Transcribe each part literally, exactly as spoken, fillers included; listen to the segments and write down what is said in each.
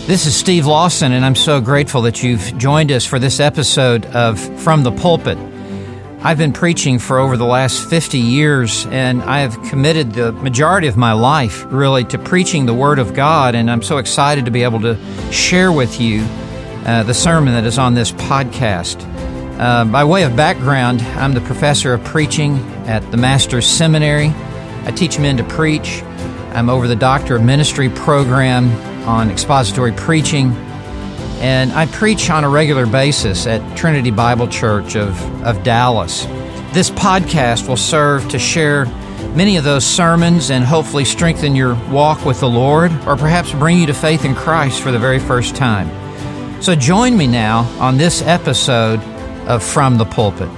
This is Steve Lawson, and I'm so grateful that you've joined us for this episode of From the Pulpit. I've been preaching for over the last fifty years, and I have committed the majority of my life, really, to preaching the Word of God, and I'm so excited to be able to share with you uh, the sermon that is on this podcast. Uh, by way of background, I'm the professor of preaching at the Master's Seminary. I teach men to preach. I'm over the Doctor of Ministry program on expository preaching, and I preach on a regular basis at Trinity Bible Church of, of Dallas. This podcast will serve to share many of those sermons and hopefully strengthen your walk with the Lord, or perhaps bring you to faith in Christ for the very first time. So join me now on this episode of From the Pulpit.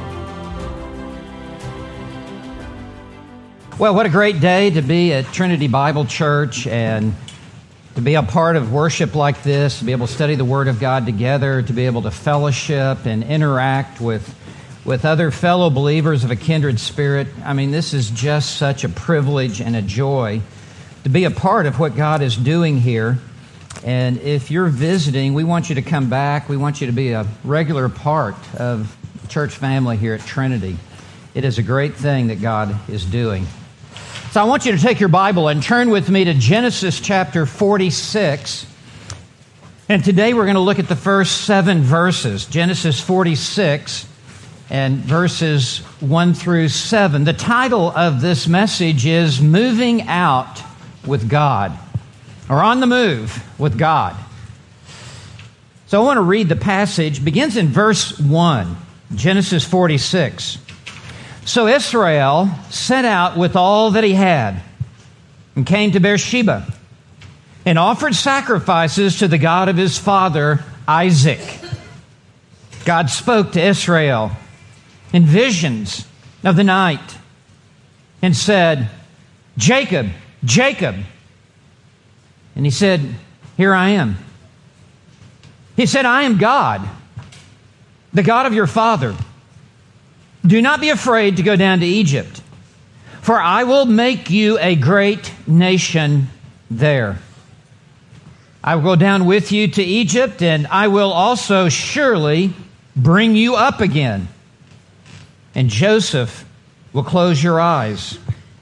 Well, what a great day to be at Trinity Bible Church and to be a part of worship like this, to be able to study the Word of God together, to be able to fellowship and interact with, with other fellow believers of a kindred spirit. I mean, this is just such a privilege and a joy to be a part of what God is doing here. And if you're visiting, we want you to come back. We want you to be a regular part of the church family here at Trinity. It is a great thing that God is doing. So I want you to take your Bible and turn with me to Genesis chapter forty-six. And today we're going to look at the first seven verses. Genesis forty-six and verses one through seven. The title of this message is Moving Out with God, or On the Move with God. So I want to read the passage. It begins in verse one, Genesis forty-six. So Israel set out with all that he had and came to Beersheba and offered sacrifices to the God of his father, Isaac. God spoke to Israel in visions of the night and said, Jacob, Jacob. And he said, here I am. He said, I am God, the God of your father. Do not be afraid to go down to Egypt, for I will make you a great nation there. I will go down with you to Egypt, and I will also surely bring you up again. And Joseph will close your eyes.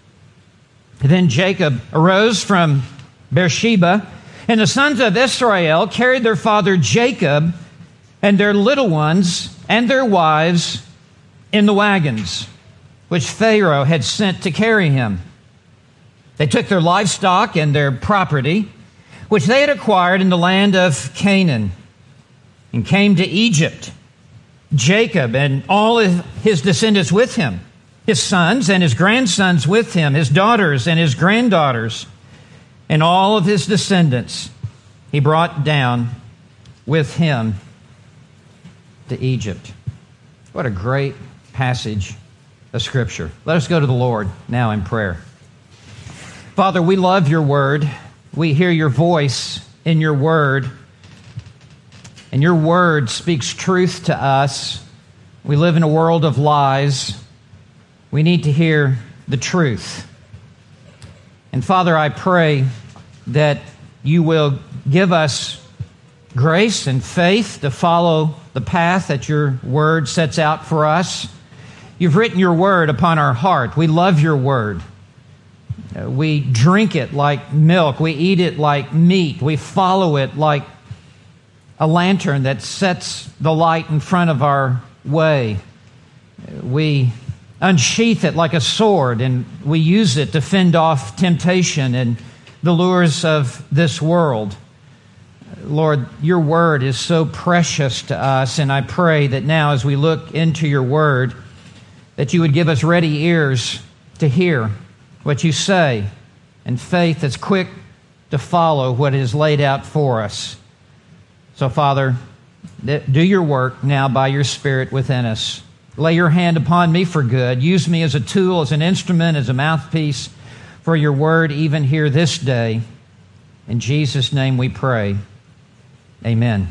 Then Jacob arose from Beersheba, and the sons of Israel carried their father Jacob and their little ones and their wives in the wagons which Pharaoh had sent to carry him. They took their livestock and their property, which they had acquired in the land of Canaan, and came to Egypt. Jacob and all his descendants with him, his sons and his grandsons with him, his daughters and his granddaughters, and all of his descendants he brought down with him to Egypt. What a great passage of Scripture. Let us go to the Lord now in prayer. Father, we love your word. We hear your voice in your word, and your word speaks truth to us. We live in a world of lies. We need to hear the truth. And Father, I pray that you will give us grace and faith to follow the path that your word sets out for us. You've written your word upon our heart. We love your word. We drink it like milk. We eat it like meat. We follow it like a lantern that sets the light in front of our way. We unsheath it like a sword, and we use it to fend off temptation and the lures of this world. Lord, your word is so precious to us, and I pray that now as we look into your word, that you would give us ready ears to hear what you say, and faith that's quick to follow what is laid out for us. So, Father, do your work now by your Spirit within us. Lay your hand upon me for good. Use me as a tool, as an instrument, as a mouthpiece for your word even here this day. In Jesus' name we pray. Amen.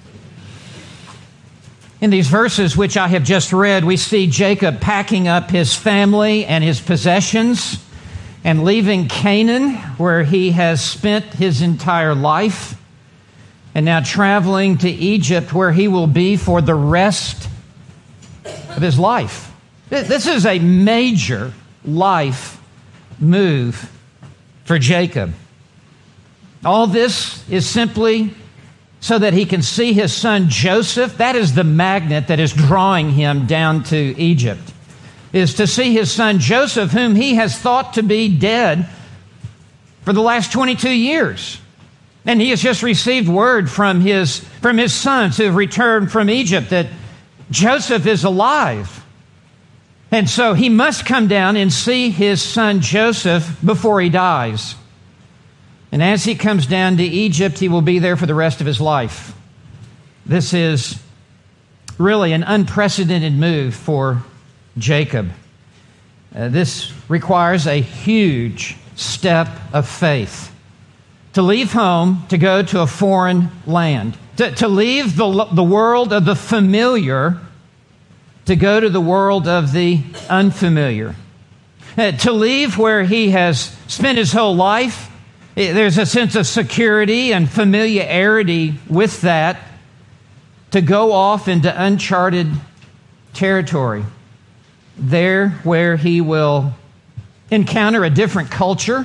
In these verses which I have just read, we see Jacob packing up his family and his possessions and leaving Canaan, where he has spent his entire life. and now traveling to Egypt, where he will be for the rest of his life. This is a major life move for Jacob. All this is simply so that he can see his son Joseph. That is the magnet that is drawing him down to Egypt, is to see his son Joseph, whom he has thought to be dead for the last twenty-two years. And he has just received word from his, from his sons who have returned from Egypt that Joseph is alive. And so he must come down and see his son Joseph before he dies. And as he comes down to Egypt, he will be there for the rest of his life. This is really an unprecedented move for Jacob. Uh, this requires a huge step of faith. To leave home, to go to a foreign land. To, to leave the, the world of the familiar, to go to the world of the unfamiliar. Uh, to leave where he has spent his whole life. There's a sense of security and familiarity with that, to go off into uncharted territory, there where he will encounter a different culture,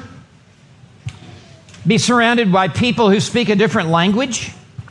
be surrounded by people who speak a different language,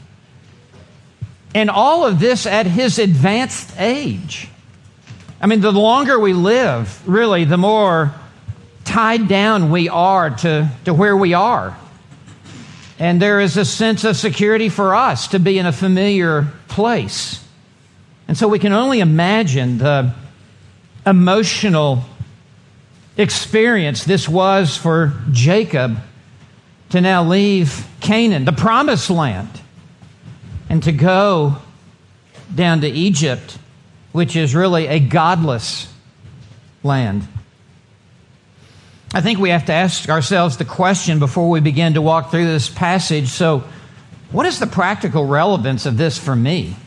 and all of this at his advanced age. I mean, the longer we live, really, the more tied down we are to, to where we are. And there is a sense of security for us to be in a familiar place. And so we can only imagine the emotional experience this was for Jacob to now leave Canaan, the promised land, and to go down to Egypt, which is really a godless land. I think we have to ask ourselves the question before we begin to walk through this passage. So, what is the practical relevance of this for me?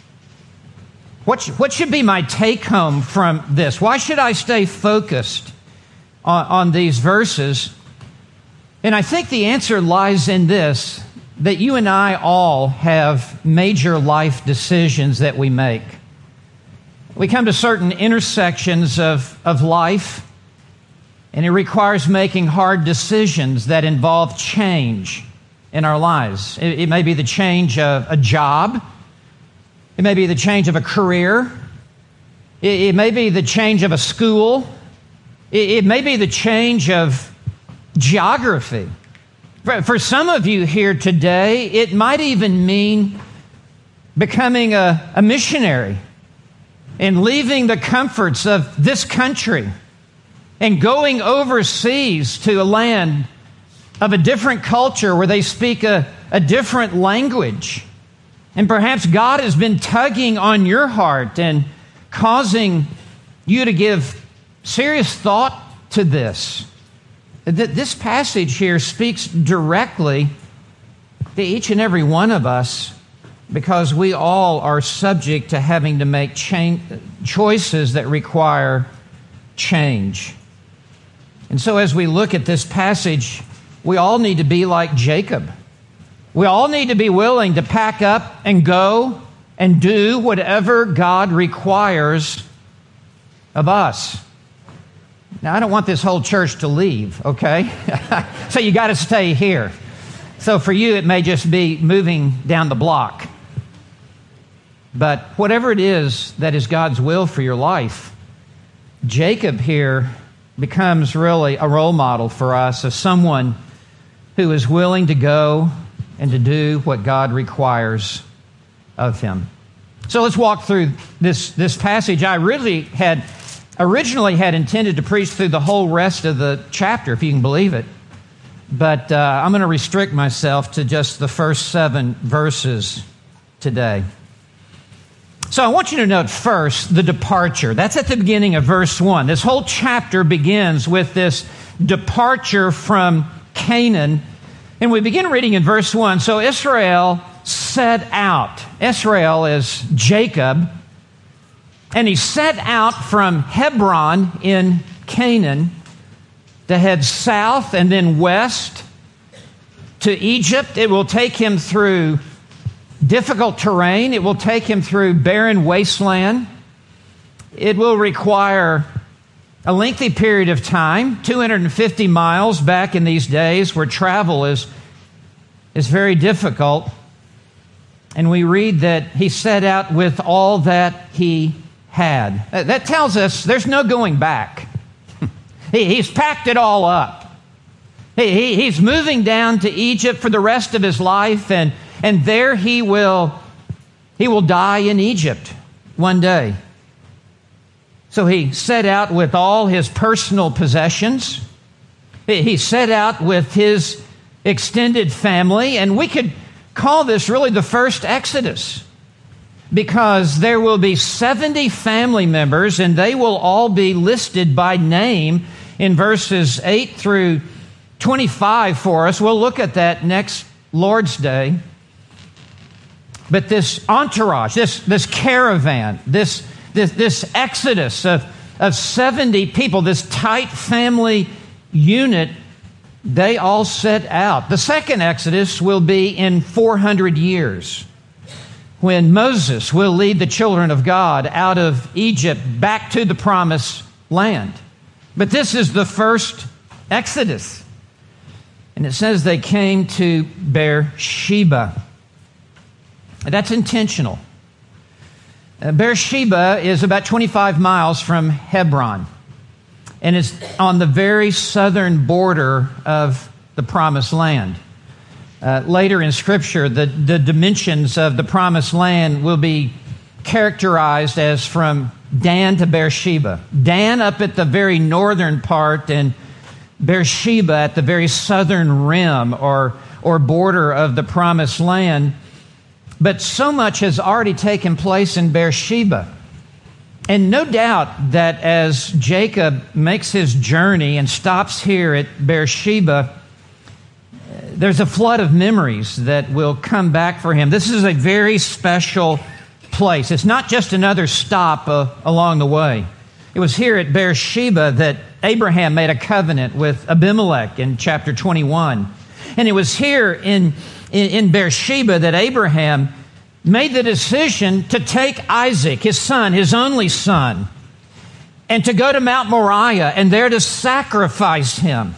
What, sh- what should be my take-home from this? Why should I stay focused on, on these verses? And I think the answer lies in this, that you and I all have major life decisions that we make. We come to certain intersections of, of life, and it requires making hard decisions that involve change in our lives. It, it may be the change of a job. It may be the change of a career. It, it may be the change of a school. It, it may be the change of geography. For, for some of you here today, it might even mean becoming a, a missionary and leaving the comforts of this country and going overseas to a land of a different culture where they speak a, a different language. And perhaps God has been tugging on your heart and causing you to give serious thought to this. This passage here speaks directly to each and every one of us, because we all are subject to having to make change, choices that require change. And so as we look at this passage, we all need to be like Jacob. We all need to be willing to pack up and go and do whatever God requires of us. Now, I don't want this whole church to leave, okay? So you got to stay here. So for you, it may just be moving down the block. But whatever it is that is God's will for your life, Jacob here becomes really a role model for us of someone who is willing to go and to do what God requires of him. So let's walk through this, this passage. I really had originally had intended to preach through the whole rest of the chapter, if you can believe it. But uh, I'm going to restrict myself to just the first seven verses today. So I want you to note first the departure. That's at the beginning of verse one. This whole chapter begins with this departure from Canaan. And we begin reading in verse one. So Israel set out. Israel is Jacob. And he set out from Hebron in Canaan to head south and then west to Egypt. It will take him through difficult terrain. It will take him through barren wasteland. It will require a lengthy period of time, two hundred fifty miles back in these days where travel is, is very difficult. And we read that he set out with all that he had. That tells us there's no going back. he, he's packed it all up. He, he, he's moving down to Egypt for the rest of his life, and, and there he will, he will die in Egypt one day. So he set out with all his personal possessions. He set out with his extended family, and we could call this really the first Exodus, because there will be seventy family members, and they will all be listed by name in verses eight through twenty-five for us. We'll look at that next Lord's Day. But this entourage, this, this caravan, this This, this exodus of, of seventy people, this tight family unit, they all set out. The second exodus will be in four hundred years, when Moses will lead the children of God out of Egypt back to the promised land. But this is the first exodus. And it says they came to Beersheba. That's intentional. Uh, Beersheba is about twenty-five miles from Hebron, and it's on the very southern border of the Promised Land. Uh, later in Scripture, the, the dimensions of the Promised Land will be characterized as from Dan to Beersheba. Dan up at the very northern part, and Beersheba at the very southern rim or, or border of the Promised Land. But so much has already taken place in Beersheba. And no doubt that as Jacob makes his journey and stops here at Beersheba, there's a flood of memories that will come back for him. This is a very special place. It's not just another stop uh, along the way. It was here at Beersheba that Abraham made a covenant with Abimelech in chapter twenty-one. And it was here in In, in Beersheba that Abraham made the decision to take Isaac, his son, his only son, and to go to Mount Moriah and there to sacrifice him.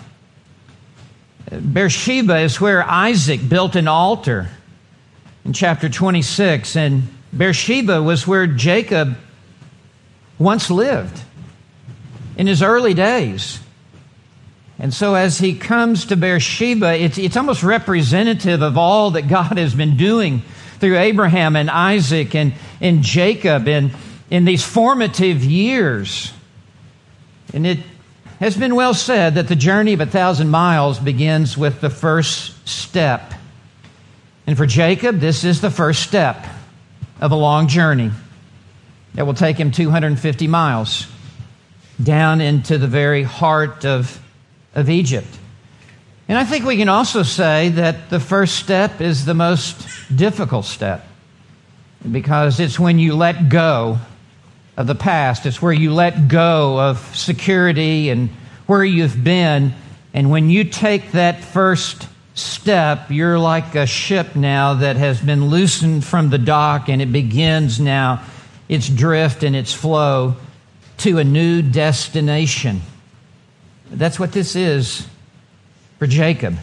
Beersheba is where Isaac built an altar in chapter twenty-six, and Beersheba was where Jacob once lived in his early days. And so as he comes to Beersheba, it's, it's almost representative of all that God has been doing through Abraham and Isaac and, and Jacob in, in these formative years. And it has been well said that the journey of a thousand miles begins with the first step. And for Jacob, this is the first step of a long journey that will take him two hundred fifty miles down into the very heart of of Egypt. And I think we can also say that the first step is the most difficult step, because it's when you let go of the past. It's where you let go of security and where you've been. And when you take that first step, you're like a ship now that has been loosened from the dock, and it begins now its drift and its flow to a new destination. That's what this is for Jacob.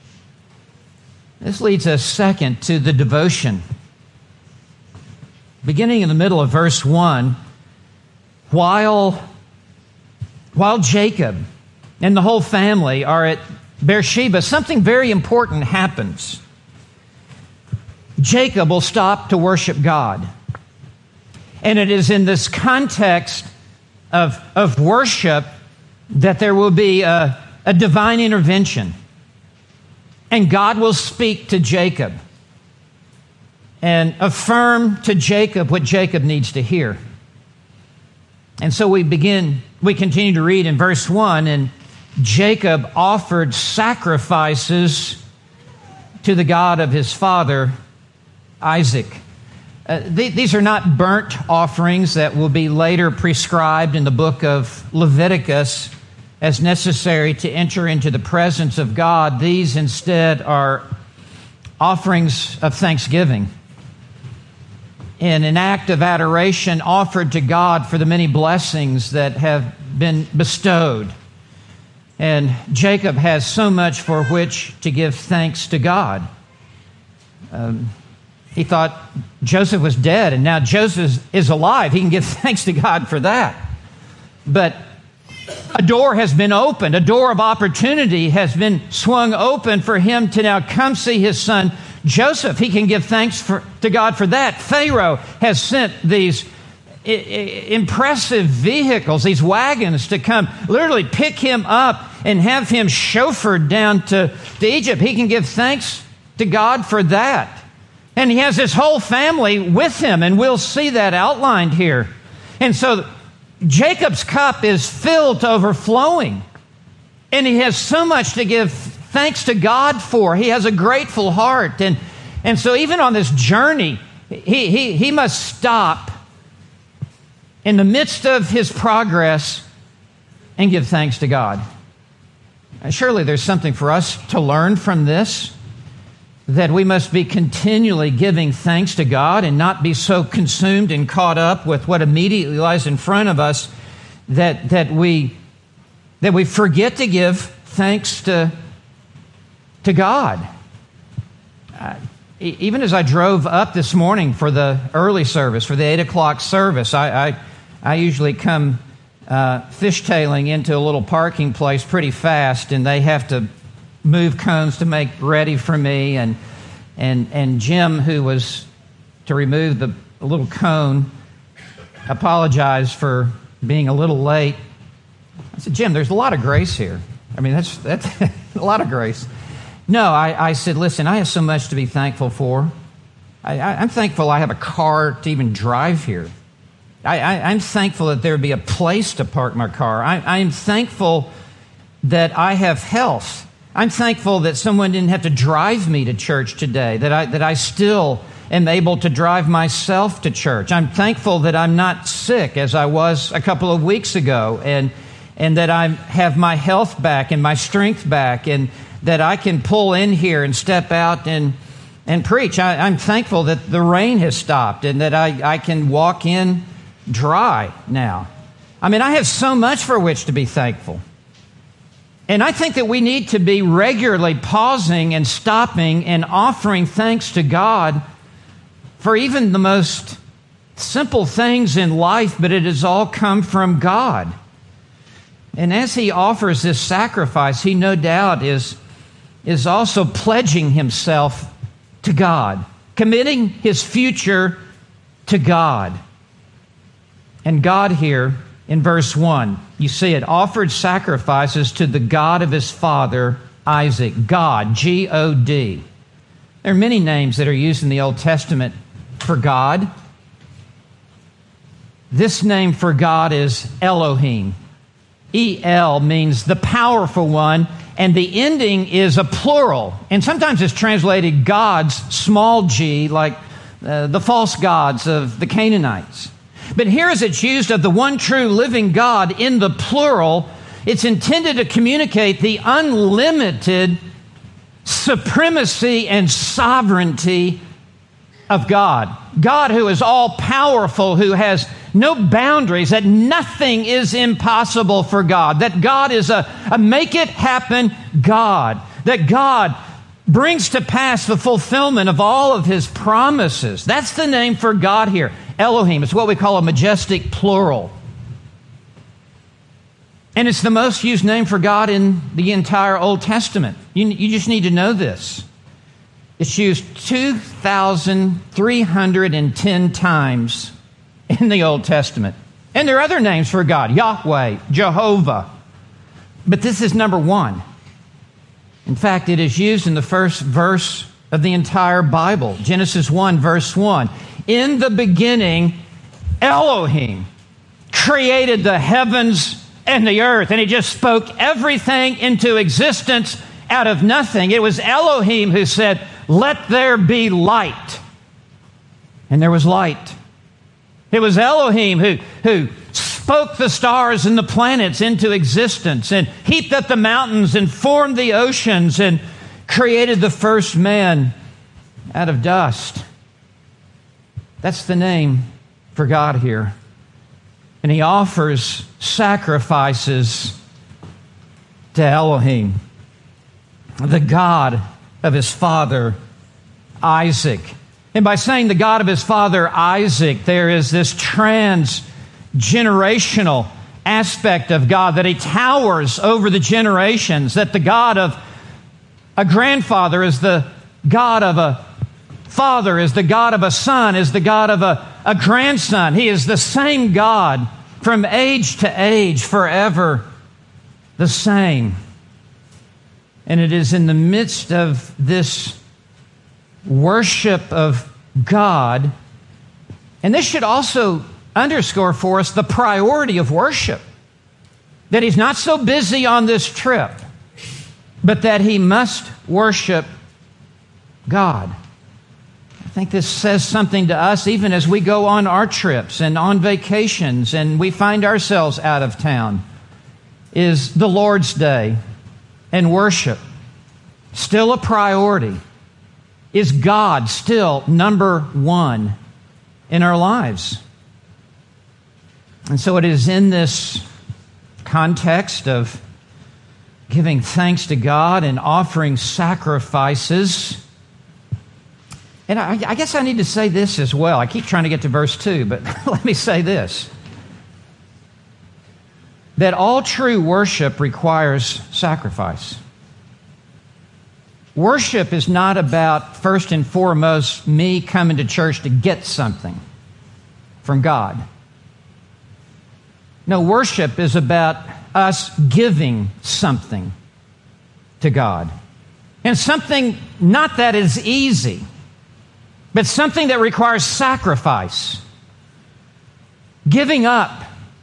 This leads us second to the devotion. Beginning in the middle of verse one, while, while Jacob and the whole family are at Beersheba, something very important happens. Jacob will stop to worship God. And it is in this context of, of worship that there will be a, a divine intervention. And God will speak to Jacob and affirm to Jacob what Jacob needs to hear. And so we begin, we continue to read in verse one, and Jacob offered sacrifices to the God of his father, Isaac. Uh, th- these are not burnt offerings that will be later prescribed in the book of Leviticus as necessary to enter into the presence of God. These instead are offerings of thanksgiving. in an act of adoration offered to God for the many blessings that have been bestowed. And Jacob has so much for which to give thanks to God. Um, he thought Joseph was dead, and now Joseph is alive. He can give thanks to God for that. But a door has been opened. A door of opportunity has been swung open for him to now come see his son Joseph. He can give thanks for, to God for that. Pharaoh has sent these I- I- impressive vehicles, these wagons, to come literally pick him up and have him chauffeured down to, to Egypt. He can give thanks to God for that. And he has his whole family with him, and we'll see that outlined here. And so Jacob's cup is filled to overflowing, and he has so much to give thanks to God for. He has a grateful heart. And, and so even on this journey, he, he, he must stop in the midst of his progress and give thanks to God. And surely there's something for us to learn from this, that we must be continually giving thanks to God and not be so consumed and caught up with what immediately lies in front of us that, that, we, that we forget to give thanks to, to God. Uh, even as I drove up this morning for the early service, for the eight o'clock service, I, I, I usually come uh, fishtailing into a little parking place pretty fast, and they have to move cones to make ready for me, and and and Jim, who was to remove the little cone, apologized for being a little late. I said, Jim, there's a lot of grace here. I mean, that's that's a lot of grace. No, I, I said, listen, I have so much to be thankful for. I, I, I'm thankful I have a car to even drive here. I, I, I'm thankful that there would be a place to park my car. I, I'm thankful that I have health. I'm thankful that someone didn't have to drive me to church today, that I, that I still am able to drive myself to church. I'm thankful that I'm not sick as I was a couple of weeks ago, and, and that I have my health back and my strength back, and that I can pull in here and step out and, and preach. I, I'm thankful that the rain has stopped and that I, I can walk in dry now. I mean, I have so much for which to be thankful. And I think that we need to be regularly pausing and stopping and offering thanks to God for even the most simple things in life, but it has all come from God. And as he offers this sacrifice, he no doubt is, is also pledging himself to God, committing his future to God. And God here, in verse one, you see it, offered sacrifices to the God of his father, Isaac. God, G O D. There are many names that are used in the Old Testament for God. This name for God is Elohim. E L means the powerful one, and the ending is a plural. And sometimes it's translated gods, small g, like uh, the false gods of the Canaanites. But here as it's used of the one true living God in the plural, it's intended to communicate the unlimited supremacy and sovereignty of God. God who is all-powerful, who has no boundaries, that nothing is impossible for God, that God is a, a make-it-happen God, that God brings to pass the fulfillment of all of his promises. That's the name for God here. Elohim. It's what we call a majestic plural. And it's the most used name for God in the entire Old Testament. You, you just need to know this. It's used two thousand three hundred ten times in the Old Testament. And there are other names for God, Yahweh, Jehovah. But this is number one. In fact, it is used in the first verse of the entire Bible. Genesis one, verse one. In the beginning, Elohim created the heavens and the earth. And he just spoke everything into existence out of nothing. It was Elohim who said, "Let there be light." And there was light. It was Elohim who, who spoke the stars and the planets into existence and heaped up the mountains and formed the oceans and created the first man out of dust. That's the name for God here. And he offers sacrifices to Elohim, the God of his father Isaac. And by saying the God of his father Isaac, there is this trans-generational aspect of God, that he towers over the generations, that the God of a grandfather is the God of a father, is the God of a son, is the God of a, a grandson. He is the same God from age to age, forever the same. And it is in the midst of this worship of God, and this should also underscore for us the priority of worship, that he's not so busy on this trip, but that he must worship God. I think this says something to us even as we go on our trips and on vacations and we find ourselves out of town. Is the Lord's Day and worship still a priority? Is God still number one in our lives? And so it is in this context of giving thanks to God and offering sacrifices. And I, I guess I need to say this as well. I keep trying to get to verse two, but let me say this. That all true worship requires sacrifice. Worship is not about, first and foremost, me coming to church to get something from God. No, worship is about us giving something to God. And something not that is easy, but something that requires sacrifice, giving up.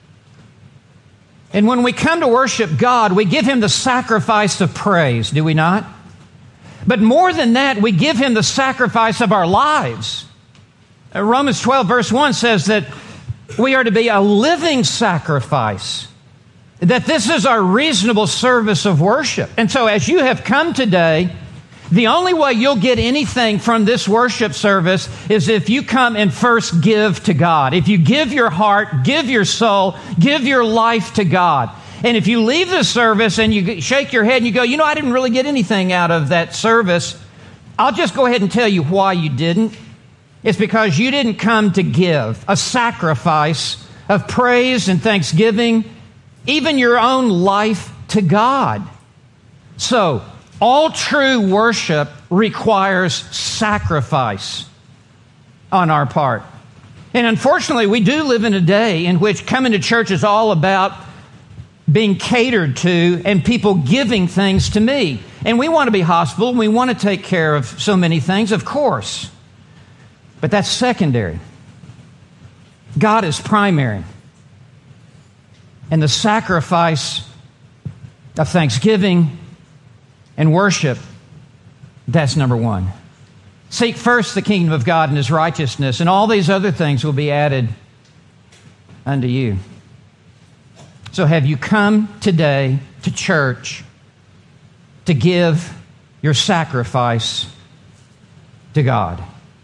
And when we come to worship God, we give Him the sacrifice of praise, do we not? But more than that, we give Him the sacrifice of our lives. Romans twelve verse one says that we are to be a living sacrifice, that this is our reasonable service of worship. And so as you have come today, the only way you'll get anything from this worship service is if you come and first give to God. If you give your heart, give your soul, give your life to God. And if you leave the service and you shake your head and you go, you know, I didn't really get anything out of that service, I'll just go ahead and tell you why you didn't. It's because you didn't come to give a sacrifice of praise and thanksgiving, even your own life to God. So, all true worship requires sacrifice on our part. And unfortunately, we do live in a day in which coming to church is all about being catered to and people giving things to me. And we want to be hospitable, and we want to take care of so many things, of course. But that's secondary. God is primary. And the sacrifice of thanksgiving and worship, that's number one. Seek first the kingdom of God and His righteousness, and all these other things will be added unto you. So have you come today to church to give your sacrifice to God?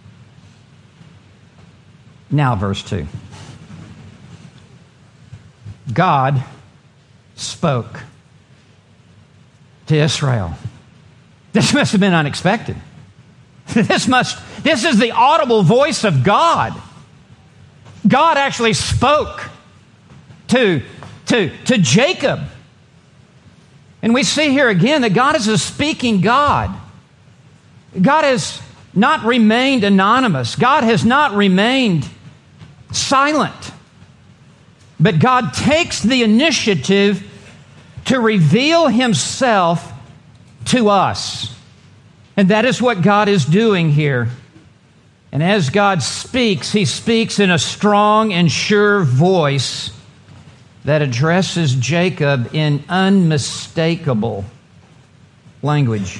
Now, verse two. God spoke to Israel. This must have been unexpected. This must, this is the audible voice of God. God actually spoke to, to, to Jacob. And we see here again that God is a speaking God. God has not remained anonymous. God has not remained silent. But God takes the initiative to reveal Himself to us. And that is what God is doing here. And as God speaks, He speaks in a strong and sure voice that addresses Jacob in unmistakable language.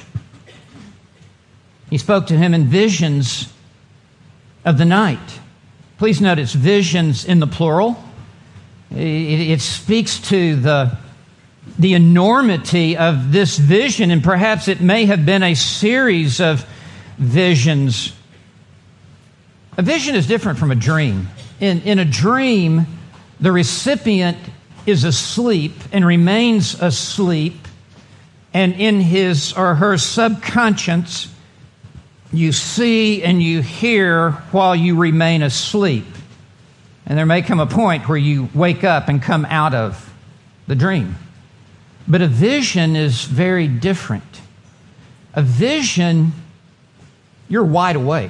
He spoke to him in visions of the night. Please note it's visions in the plural. It, it speaks to the, the enormity of this vision, and perhaps it may have been a series of visions. A vision is different from a dream. In, in a dream, the recipient is asleep and remains asleep, and in his or her subconscious, you see and you hear while you remain asleep. And there may come a point where you wake up and come out of the dream. But a vision is very different. A vision, you're wide awake.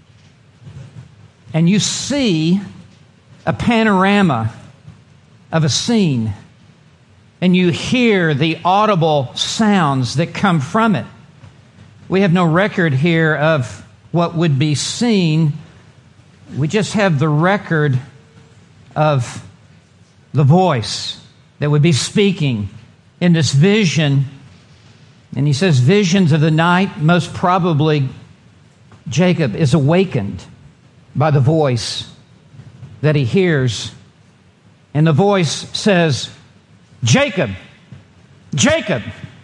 And you see a panorama of a scene. And you hear the audible sounds that come from it. We have no record here of what would be seen. We just have the record of the voice that would be speaking in this vision. And he says, visions of the night, most probably Jacob is awakened by the voice that he hears. And the voice says, Jacob, Jacob.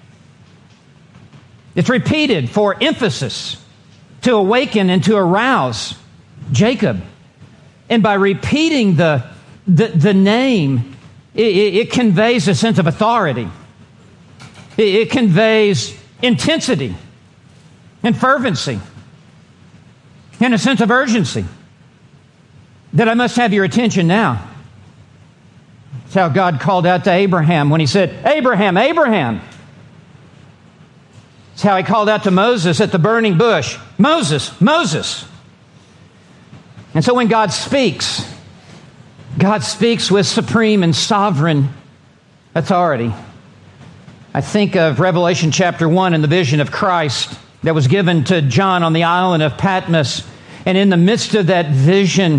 It's repeated for emphasis, to awaken and to arouse Jacob. And by repeating the, the, the name, it, it conveys a sense of authority. It, it conveys intensity and fervency and a sense of urgency that I must have your attention now. That's how God called out to Abraham when he said, Abraham, Abraham. It's how he called out to Moses at the burning bush. Moses, Moses. And so when God speaks, God speaks with supreme and sovereign authority. I think of Revelation chapter one and the vision of Christ that was given to John on the island of Patmos. And in the midst of that vision,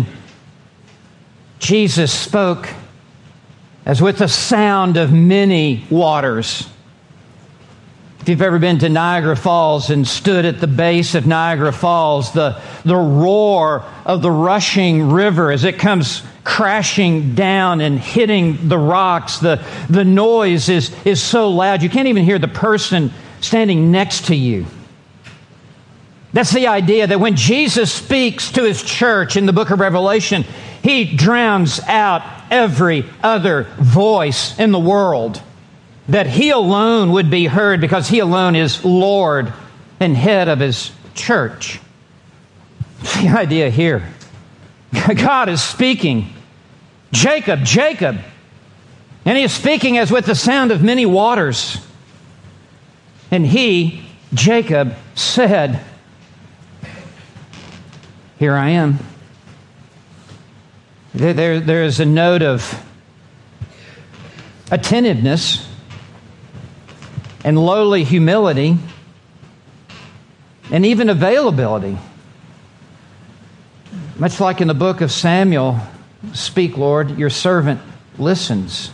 Jesus spoke as with the sound of many waters. If you've ever been to Niagara Falls and stood at the base of Niagara Falls, the, the roar of the rushing river as it comes crashing down and hitting the rocks, the, the noise is, is so loud you can't even hear the person standing next to you. That's the idea that when Jesus speaks to his church in the book of Revelation, he drowns out every other voice in the world. That he alone would be heard because he alone is Lord and head of his church. That's the idea here. God is speaking. Jacob, Jacob. And he is speaking as with the sound of many waters. And he, Jacob, said, here I am. There, there, there is a note of attentiveness and lowly humility, and even availability. Much like in the book of Samuel, speak, Lord, your servant listens.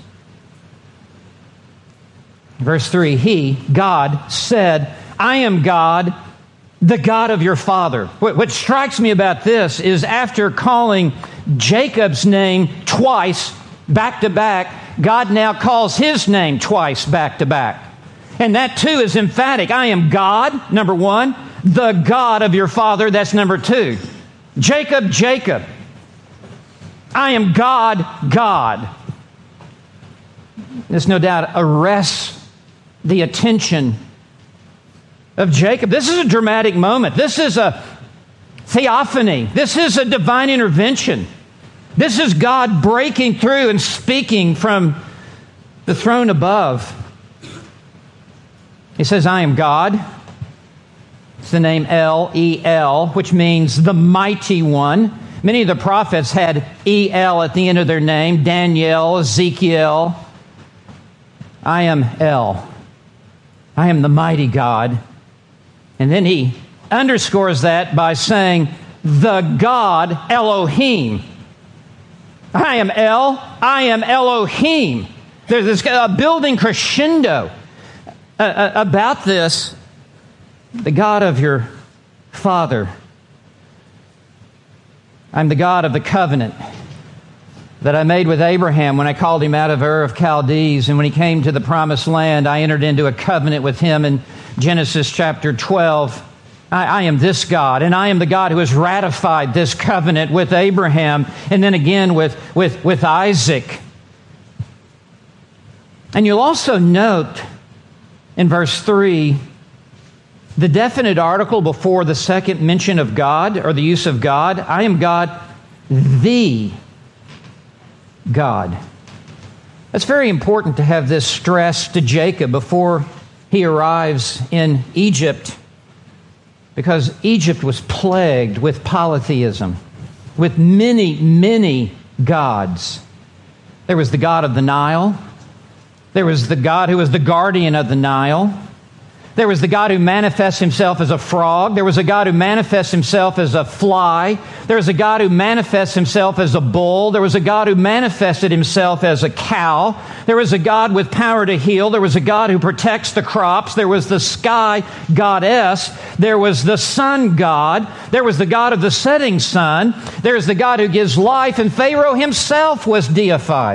Verse three, he, God, said, I am God, the God of your father. What, what strikes me about this is after calling Jacob's name twice, back to back, God now calls his name twice, back to back. And that too is emphatic. I am God, number one. The God of your father, that's number two. Jacob, Jacob. I am God, God. This no doubt arrests the attention of Jacob. This is a dramatic moment. This is a theophany. This is a divine intervention. This is God breaking through and speaking from the throne above. He says, I am God. It's the name El, E L, which means the mighty one. Many of the prophets had E L at the end of their name. Daniel, Ezekiel. I am El. I am the mighty God. And then he underscores that by saying, the God Elohim. I am El. I am Elohim. There's this uh, building crescendo uh, about this. The God of your father. I'm the God of the covenant that I made with Abraham when I called him out of Ur of Chaldees. And when he came to the promised land, I entered into a covenant with him in Genesis chapter twelve. I, I am this God, and I am the God who has ratified this covenant with Abraham, and then again with, with, with Isaac. And you'll also note in verse three, the definite article before the second mention of God, or the use of God. I am God, the God. It's very important to have this stress to Jacob before he arrives in Egypt, because Egypt was plagued with polytheism, with many, many gods. There was the god of the Nile. There was the God who was the guardian of the Nile. There was the God who manifests himself as a frog. There was a God who manifests himself as a fly. There was a God who manifests himself as a bull. There was a God who manifested himself as a cow. There was a God with power to heal. There was a God who protects the crops. There was the sky goddess. There was the sun god. There was the God of the setting sun. There is the God who gives life, and Pharaoh himself was deified.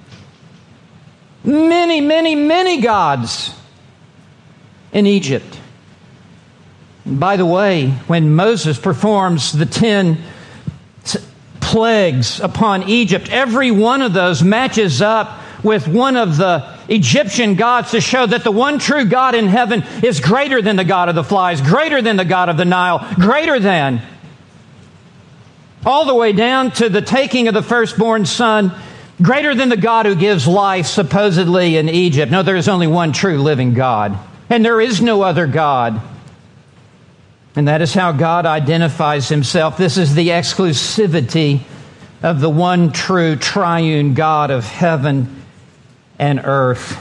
Many, many, many gods in Egypt. And by the way, when Moses performs the ten plagues upon Egypt, every one of those matches up with one of the Egyptian gods to show that the one true God in heaven is greater than the God of the flies, greater than the God of the Nile, greater than, all the way down to the taking of the firstborn son, greater than the God who gives life supposedly in Egypt. No, there is only one true living God, and there is no other God. And that is how God identifies himself. This is the exclusivity of the one true triune God of heaven and earth.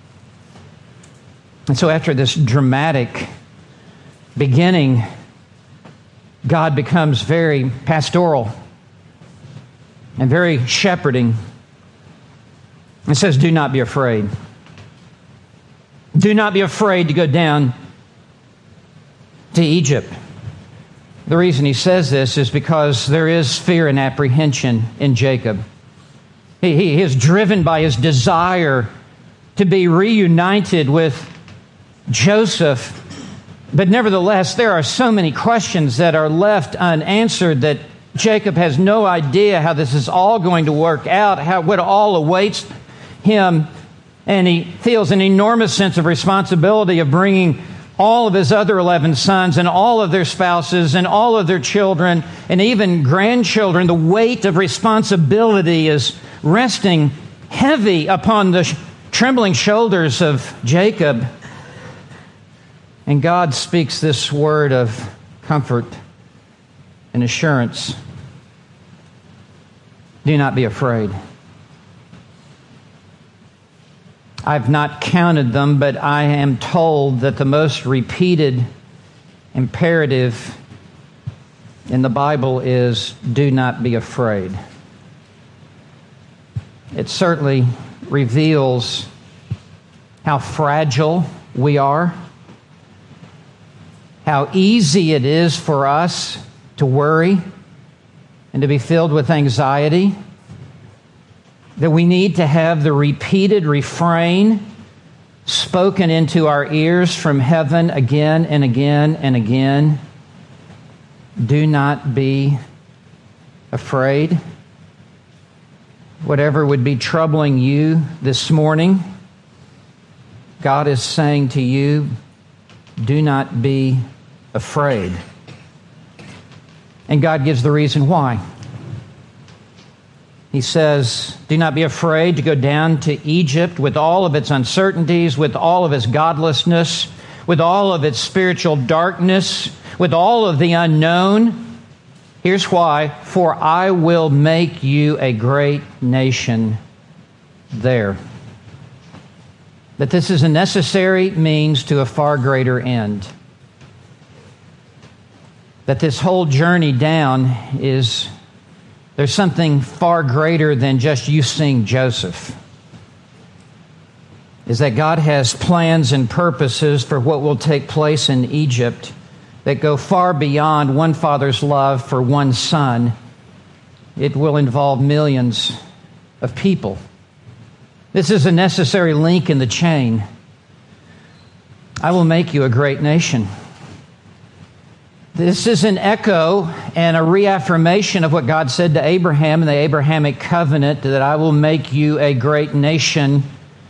And so after this dramatic beginning, God becomes very pastoral and very shepherding. It says, do not be afraid. Do not be afraid to go down to Egypt. The reason he says this is because there is fear and apprehension in Jacob. He, he is driven by his desire to be reunited with Joseph. But nevertheless, there are so many questions that are left unanswered that Jacob has no idea how this is all going to work out, how what all awaits him, and he feels an enormous sense of responsibility of bringing all of his other eleven sons and all of their spouses and all of their children and even grandchildren. The weight of responsibility is resting heavy upon the sh- trembling shoulders of Jacob. And God speaks this word of comfort and assurance. Do not be afraid. I've not counted them, but I am told that the most repeated imperative in the Bible is do not be afraid. It certainly reveals how fragile we are, how easy it is for us to worry and to be filled with anxiety, that we need to have the repeated refrain spoken into our ears from heaven again and again and again. Do not be afraid. Whatever would be troubling you this morning, God is saying to you, do not be afraid. And God gives the reason why. He says, do not be afraid to go down to Egypt with all of its uncertainties, with all of its godlessness, with all of its spiritual darkness, with all of the unknown. Here's why. For I will make you a great nation there. That this is a necessary means to a far greater end. That this whole journey down is... there's something far greater than just you seeing Joseph. Is that God has plans and purposes for what will take place in Egypt that go far beyond one father's love for one son. It will involve millions of people. This is a necessary link in the chain. I will make you a great nation. This is an echo and a reaffirmation of what God said to Abraham in the Abrahamic covenant, that I will make you a great nation.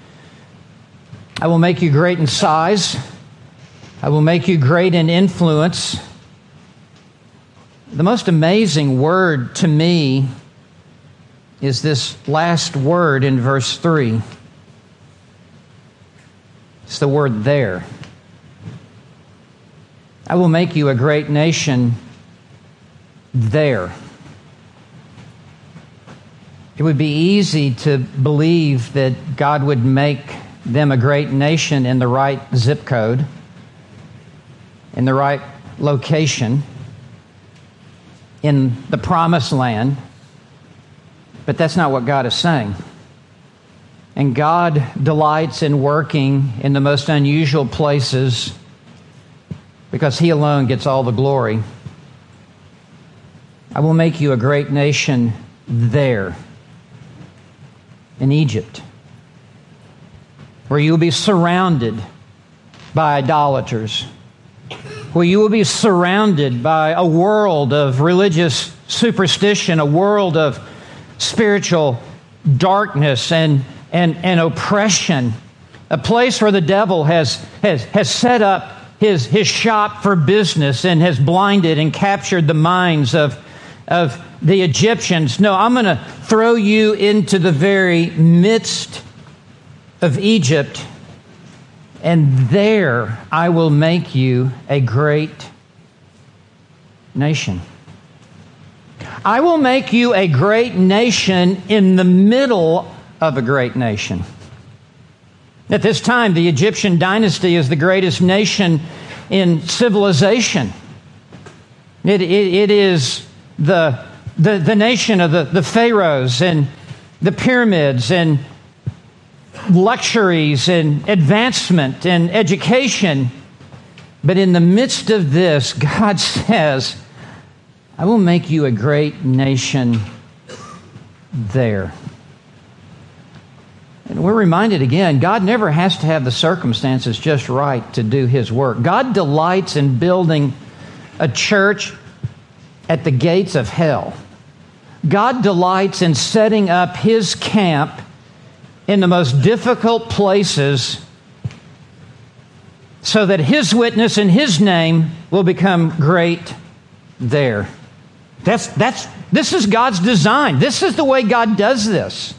I will make you great in size. I will make you great in influence. The most amazing word to me is this last word in verse three. It's the word there. I will make you a great nation there. It would be easy to believe that God would make them a great nation in the right zip code, in the right location, in the promised land. But that's not what God is saying. And God delights in working in the most unusual places because He alone gets all the glory. I will make you a great nation there, in Egypt, where you will be surrounded by idolaters, where you will be surrounded by a world of religious superstition, a world of spiritual darkness and, and, and oppression, a place where the devil has, has, has set up his, his shop for business and has blinded and captured the minds of, of the Egyptians. No, I'm going to throw you into the very midst of Egypt, and there I will make you a great nation. I will make you a great nation in the middle of a great nation. At this time, the Egyptian dynasty is the greatest nation in civilization. It, it, it is the, the, the nation of the, the pharaohs and the pyramids and luxuries and advancement and education. But in the midst of this, God says, I will make you a great nation there. And we're reminded again, God never has to have the circumstances just right to do His work. God delights in building a church at the gates of hell. God delights in setting up His camp in the most difficult places so that His witness and His name will become great there. That's, that's, this is God's design. This is the way God does this.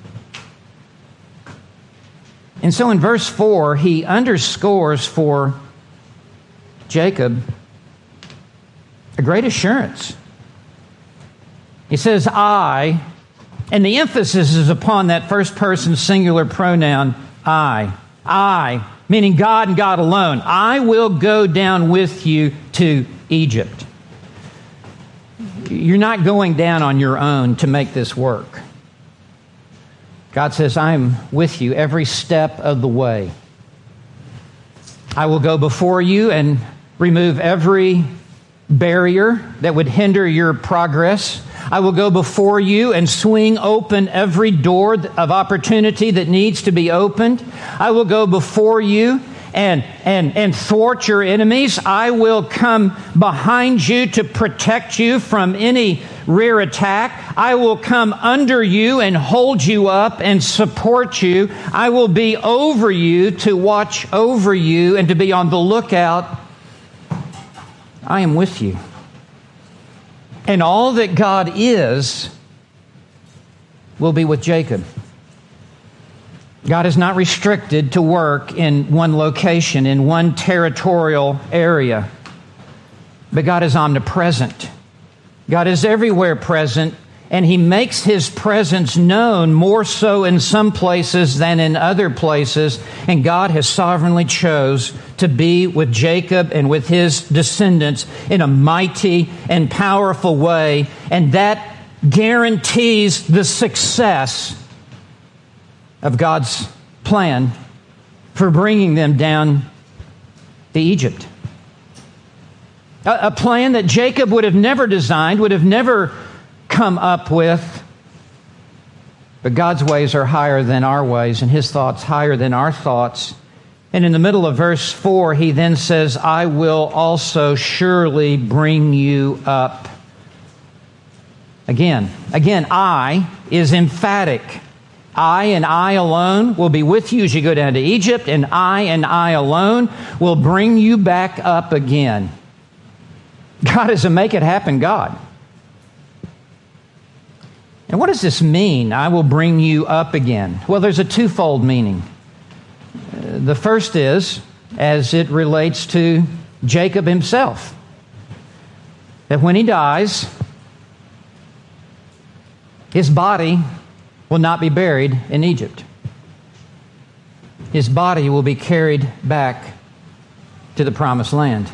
And so in verse four, He underscores for Jacob a great assurance. He says, I, and the emphasis is upon that first person singular pronoun, I. I, meaning God and God alone. I will go down with you to Egypt. You're not going down on your own to make this work. God says, I am with you every step of the way. I will go before you and remove every barrier that would hinder your progress. I will go before you and swing open every door of opportunity that needs to be opened. I will go before you and, and, and thwart your enemies. I will come behind you to protect you from any rear attack. I will come under you and hold you up and support you. I will be over you to watch over you and to be on the lookout. I am with you. And all that God is will be with Jacob. God is not restricted to work in one location, in one territorial area. But God is omnipresent. God is everywhere present, and He makes His presence known more so in some places than in other places. And God has sovereignly chose to be with Jacob and with his descendants in a mighty and powerful way. And that guarantees the success of God's plan for bringing them down to Egypt. A, a plan that Jacob would have never designed, would have never come up with. But God's ways are higher than our ways, and His thoughts higher than our thoughts. And in the middle of verse four, he then says, I will also surely bring you up. Again, again, I is emphatic. I and I alone will be with you as you go down to Egypt, and I and I alone will bring you back up again. God is a make it happen God. And what does this mean? I will bring you up again. Well, there's a twofold meaning. Uh, the first is, as it relates to Jacob himself, that when he dies, his body will not be buried in Egypt. His body will be carried back to the promised land.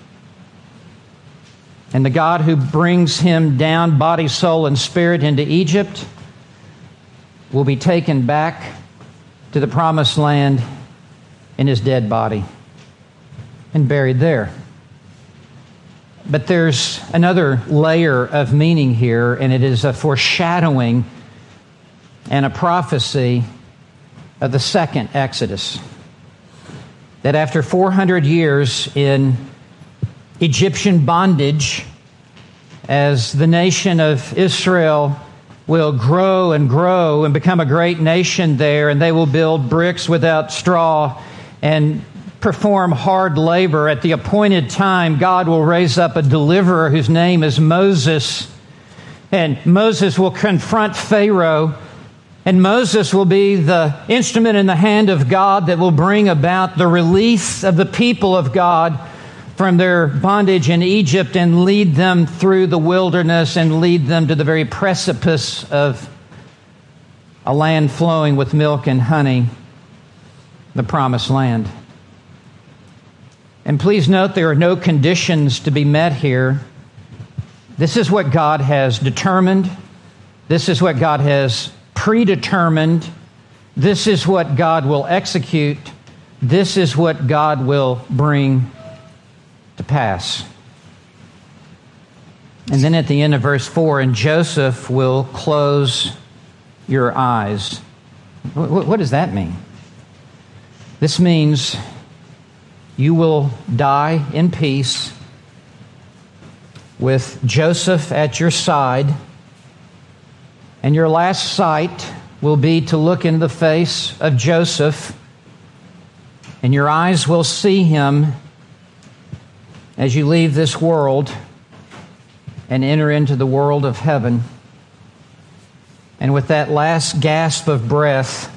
And the God who brings him down, body, soul, and spirit, into Egypt will be taken back to the promised land in his dead body and buried there. But there's another layer of meaning here, and it is a foreshadowing and a prophecy of the second Exodus. That after four hundred years in Egyptian bondage, as the nation of Israel will grow and grow and become a great nation there, and they will build bricks without straw and perform hard labor, at the appointed time, God will raise up a deliverer whose name is Moses. And Moses will confront Pharaoh. And Moses will be the instrument in the hand of God that will bring about the release of the people of God from their bondage in Egypt and lead them through the wilderness and lead them to the very precipice of a land flowing with milk and honey, the promised land. And please note, there are no conditions to be met here. This is what God has determined. This is what God has predetermined. This is what God will execute. This is what God will bring to pass. And then at the end of verse four, and Joseph will close your eyes. What, what does that mean? This means you will die in peace with Joseph at your side, and your last sight will be to look into the face of Joseph, and your eyes will see him as you leave this world and enter into the world of heaven. And with that last gasp of breath,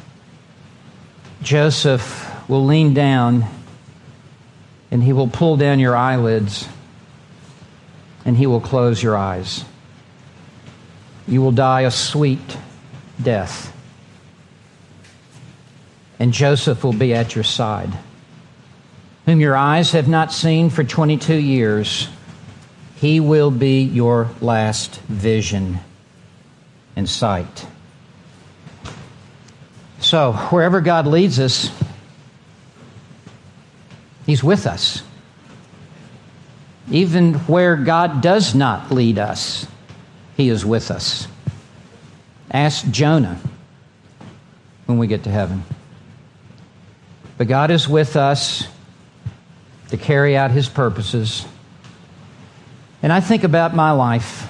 Joseph will lean down and he will pull down your eyelids and he will close your eyes. You will die a sweet death. And Joseph will be at your side, whom your eyes have not seen for twenty-two years. He will be your last vision and sight. So, wherever God leads us, He's with us. Even where God does not lead us, He is with us. Ask Jonah when we get to heaven. But God is with us to carry out His purposes. And I think about my life.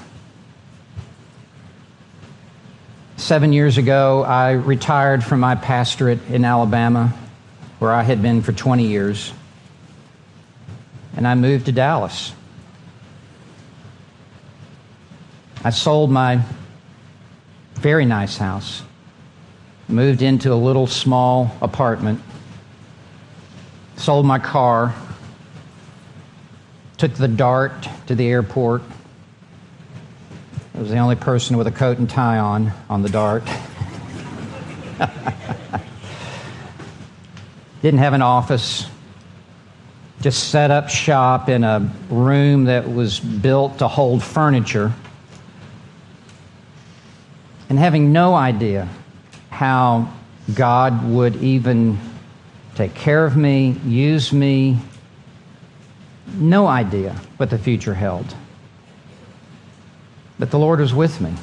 Seven years ago, I retired from my pastorate in Alabama, where I had been for twenty years. And I moved to Dallas. I sold my very nice house, moved into a little small apartment, sold my car, took the Dart to the airport. I was the only person with a coat and tie on on the Dart. Didn't have an office. Just set up shop in a room that was built to hold furniture. And having no idea how God would even take care of me, use me. No idea what the future held. But the Lord was with me.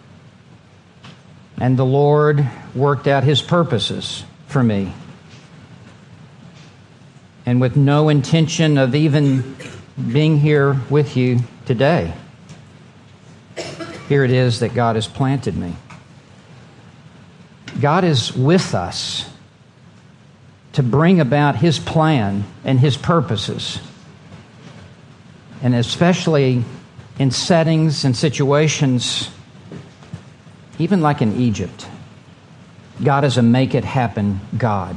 And the Lord worked out His purposes for me. and with no intention of even being here with you today. Here it is that God has planted me. God is with us to bring about His plan and His purposes. And especially in settings and situations, even like in Egypt, God is a make-it-happen God.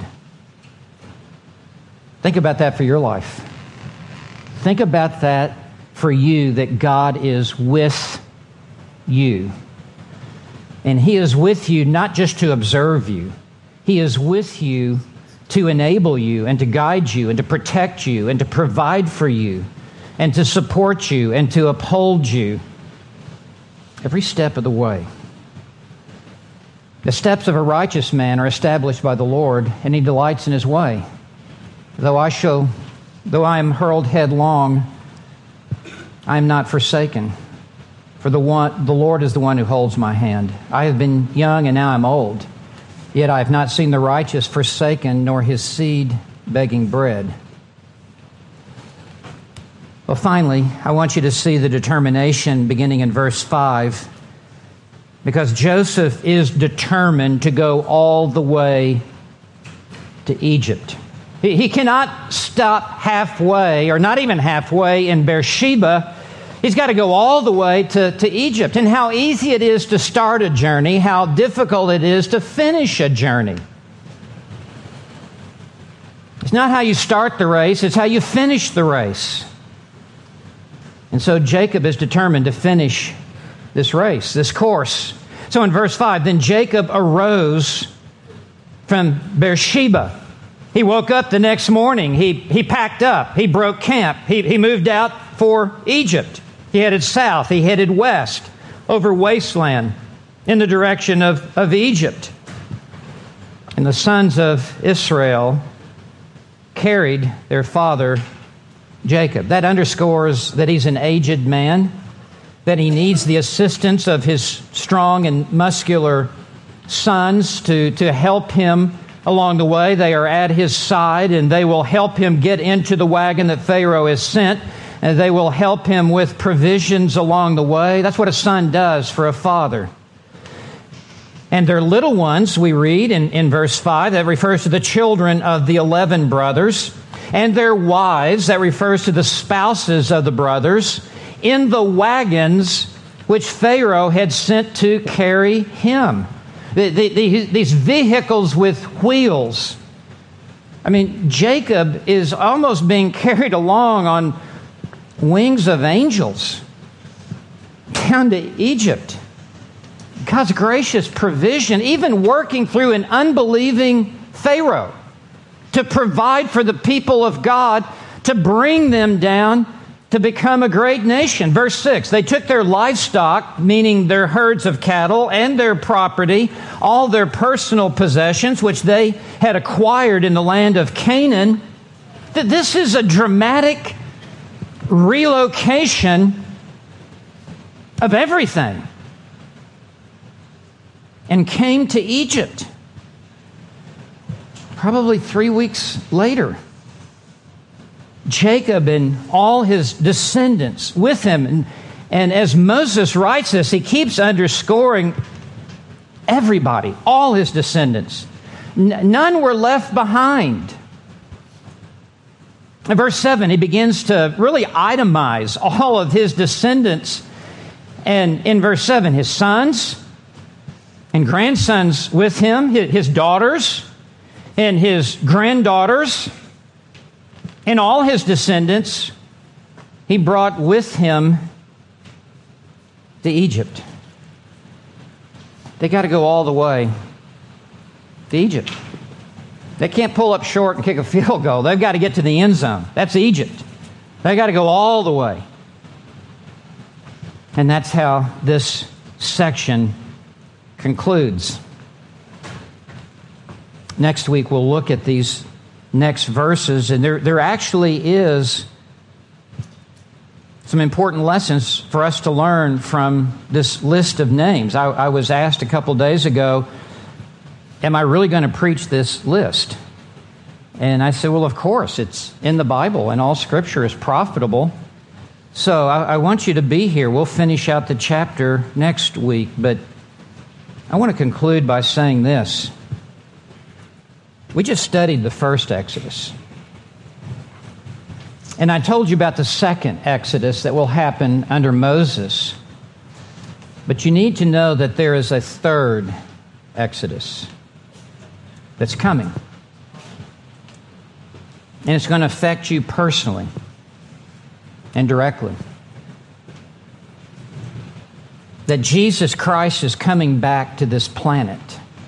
Think about that for your life. Think about that for you, that God is with you. And He is with you not just to observe you. He is with you to enable you and to guide you and to protect you and to provide for you and to support you and to uphold you every step of the way. The steps of a righteous man are established by the Lord, and He delights in His way. Though I show, though I am hurled headlong, I am not forsaken. For the one, the Lord is the one who holds my hand. I have been young and now I'm old. Yet I have not seen the righteous forsaken, nor his seed begging bread. Well, finally, I want you to see the determination beginning in verse five. Because Joseph is determined to go all the way to Egypt. He, he cannot stop halfway, or not even halfway, in Beersheba. He's got to go all the way to, to Egypt. And how easy it is to start a journey, how difficult it is to finish a journey. It's not how you start the race, it's how you finish the race. And so Jacob is determined to finish this race, this course. So in verse five, then Jacob arose from Beersheba. He woke up the next morning. He, he packed up. He broke camp. He, he moved out for Egypt. He headed south. He headed west over wasteland in the direction of, of Egypt. And the sons of Israel carried their father Jacob. That underscores that he's an aged man, that he needs the assistance of his strong and muscular sons to, to help him along the way. They are at his side, and they will help him get into the wagon that Pharaoh has sent, and they will help him with provisions along the way. That's what a son does for a father. And their little ones, we read in, in verse five, that refers to the children of the eleven brothers, and their wives, that refers to the spouses of the brothers, in the wagons which Pharaoh had sent to carry him. The, the, the, these vehicles with wheels. I mean, Jacob is almost being carried along on wings of angels down to Egypt. God's gracious provision, even working through an unbelieving Pharaoh to provide for the people of God, to bring them down to become a great nation. Verse six, they took their livestock, meaning their herds of cattle, and their property, all their personal possessions, which they had acquired in the land of Canaan. This is a dramatic relocation of everything. And came to Egypt probably three weeks later. Jacob and all his descendants with him. And, and as Moses writes this, he keeps underscoring everybody, all his descendants. N- none were left behind. In verse seven, he begins to really itemize all of his descendants. And in verse seven, his sons and grandsons with him, his daughters and his granddaughters, and all his descendants, he brought with him to Egypt. They got to go all the way to Egypt. They can't pull up short and kick a field goal. They've got to get to the end zone. That's Egypt. They got to go all the way. And that's how this section concludes. Next week we'll look at these next verses, and there, there actually is some important lessons for us to learn from this list of names. I, I was asked a couple days ago, am I really going to preach this list? And I said, well, of course, it's in the Bible, and all Scripture is profitable. So I, I want you to be here. We'll finish out the chapter next week, but I want to conclude by saying this. We just studied the first Exodus. And I told you about the second Exodus that will happen under Moses. But you need to know that there is a third Exodus that's coming. And it's going to affect you personally and directly. That Jesus Christ is coming back to this planet.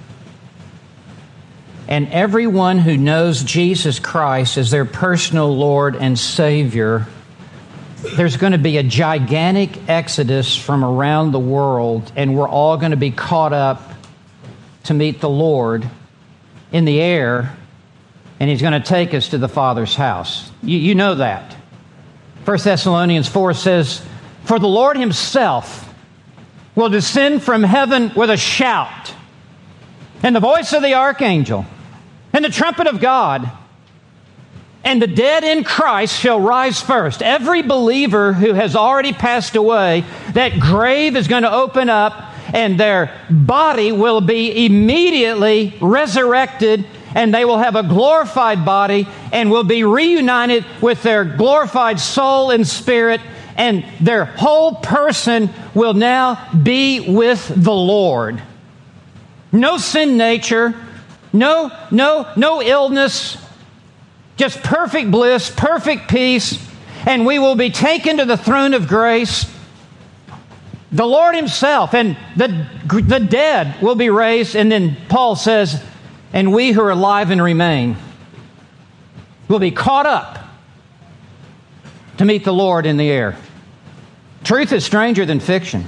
And everyone who knows Jesus Christ as their personal Lord and Savior, there's going to be a gigantic exodus from around the world, and we're all going to be caught up to meet the Lord in the air, and He's going to take us to the Father's house. You, you know that. First Thessalonians four says, "For the Lord Himself will descend from heaven with a shout, and the voice of the archangel, and the trumpet of God, and the dead in Christ shall rise first." Every believer who has already passed away, that grave is going to open up, and their body will be immediately resurrected, and they will have a glorified body and will be reunited with their glorified soul and spirit, and their whole person will now be with the Lord. No sin nature, no, no, no illness, just perfect bliss, perfect peace, and we will be taken to the throne of grace. The Lord Himself and the, the dead will be raised, and then Paul says, and we who are alive and remain will be caught up to meet the Lord in the air. Truth is stranger than fiction.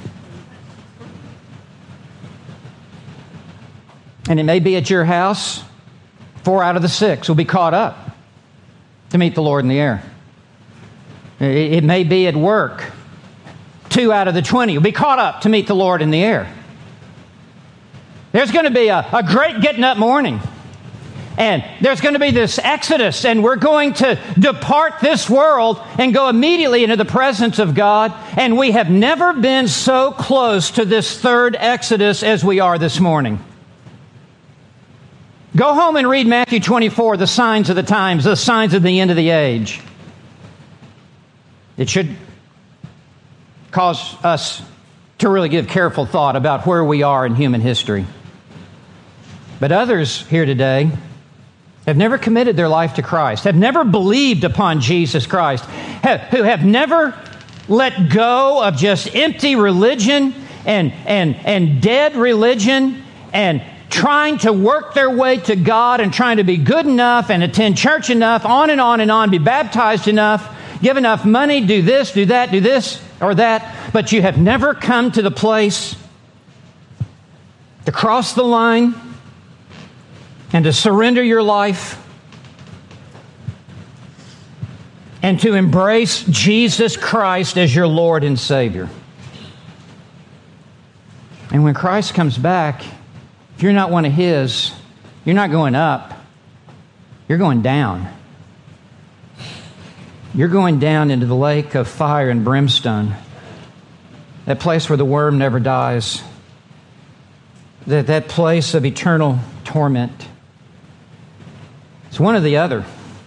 And it may be at your house, four out of the six will be caught up to meet the Lord in the air. It may be at work, two out of the twenty will be caught up to meet the Lord in the air. There's going to be a, a great getting up morning. And there's going to be this exodus, and we're going to depart this world and go immediately into the presence of God. And we have never been so close to this third exodus as we are this morning. Go home and read Matthew twenty-four, the signs of the times, the signs of the end of the age. It should cause us to really give careful thought about where we are in human history. But others here today have never committed their life to Christ, have never believed upon Jesus Christ, have, who have never let go of just empty religion and, and, and dead religion and trying to work their way to God and trying to be good enough and attend church enough, on and on and on, be baptized enough, give enough money, do this, do that, do this or that, but you have never come to the place to cross the line and to surrender your life and to embrace Jesus Christ as your Lord and Savior. And when Christ comes back, if you're not one of His, you're not going up, you're going down. You're going down into the lake of fire and brimstone, that place where the worm never dies, that, that place of eternal torment. It's one or the other.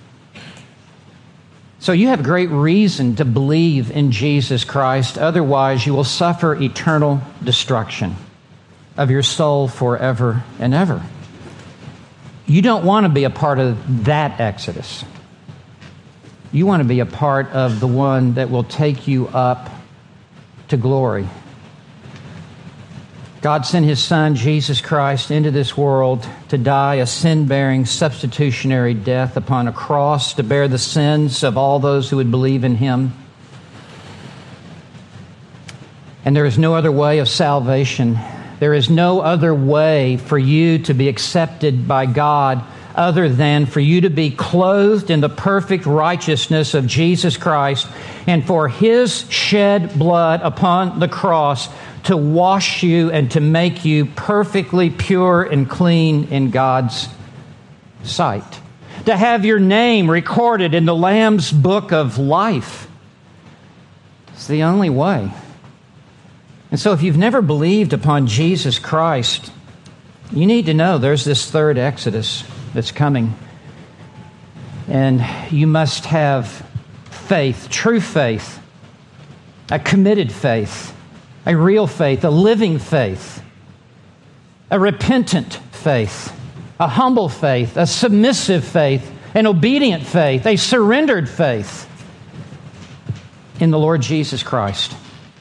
So you have great reason to believe in Jesus Christ. Otherwise, you will suffer eternal destruction of your soul forever and ever. You don't want to be a part of that exodus. You want to be a part of the one that will take you up to glory. God sent His Son, Jesus Christ, into this world to die a sin-bearing, substitutionary death upon a cross to bear the sins of all those who would believe in Him. And there is no other way of salvation. There is no other way for you to be accepted by God other than for you to be clothed in the perfect righteousness of Jesus Christ and for His shed blood upon the cross to wash you and to make you perfectly pure and clean in God's sight. to have your name recorded in the Lamb's book of life. It's the only way. And so if you've never believed upon Jesus Christ, you need to know there's this third Exodus that's coming. And you must have faith, true faith, a committed faith, a real faith, a living faith, a repentant faith, a humble faith, a submissive faith, an obedient faith, a surrendered faith in the Lord Jesus Christ.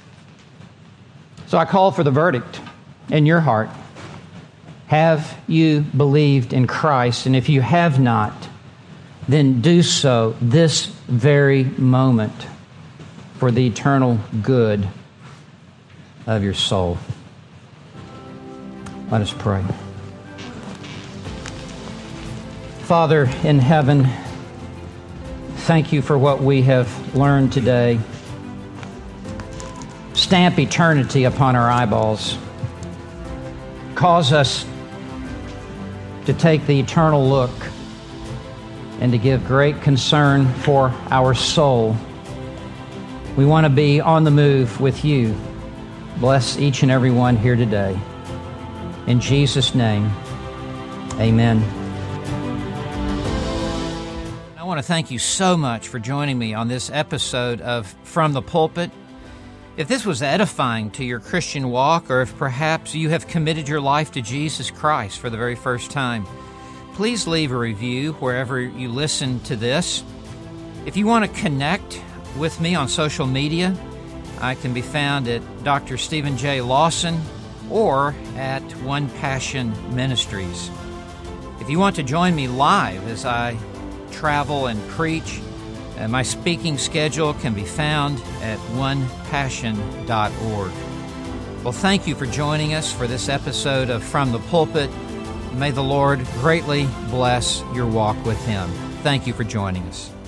So I call for the verdict in your heart. Have you believed in Christ? And if you have not, then do so this very moment for the eternal good of your soul. Let us pray. Father in heaven, thank you for what we have learned today. Stamp eternity upon our eyeballs. Cause us to take the eternal look and to give great concern for our soul. We want to be on the move with you. Bless each and every one here today. In Jesus' name, amen. I want to thank you so much for joining me on this episode of From the Pulpit. If this was edifying to your Christian walk, or if perhaps you have committed your life to Jesus Christ for the very first time, please leave a review wherever you listen to this. If you want to connect with me on social media, I can be found at Doctor Stephen J. Lawson or at One Passion Ministries. If you want to join me live as I travel and preach, Uh, my speaking schedule can be found at one passion dot org. Well, thank you for joining us for this episode of From the Pulpit. May the Lord greatly bless your walk with Him. Thank you for joining us.